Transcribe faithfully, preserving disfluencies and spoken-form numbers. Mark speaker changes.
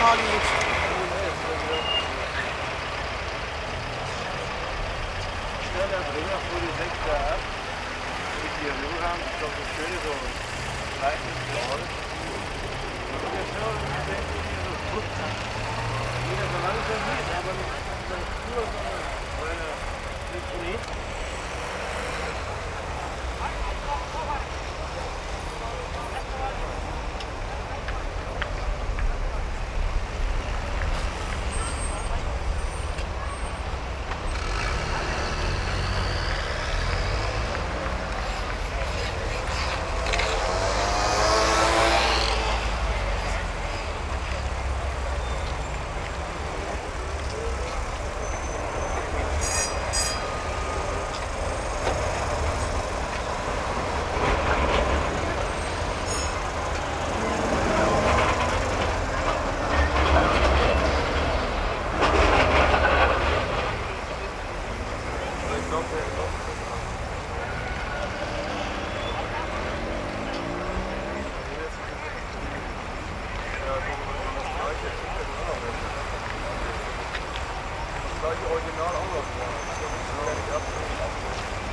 Speaker 1: Mali jetzt.
Speaker 2: Schneller Bringer vor die sechste ab. Mit Dialog haben, ist doch das Schöne so leichtes Wort. Und der Schau, ich denke, hier so gut. Jeder so langsam geht, aber nicht so stur, sondern weil er nicht geht.
Speaker 3: Original auch noch.